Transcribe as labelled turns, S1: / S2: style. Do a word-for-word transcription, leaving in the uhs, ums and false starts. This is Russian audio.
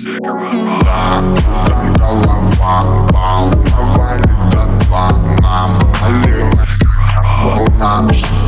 S1: Там голова волновали до два. Нам молилась луна.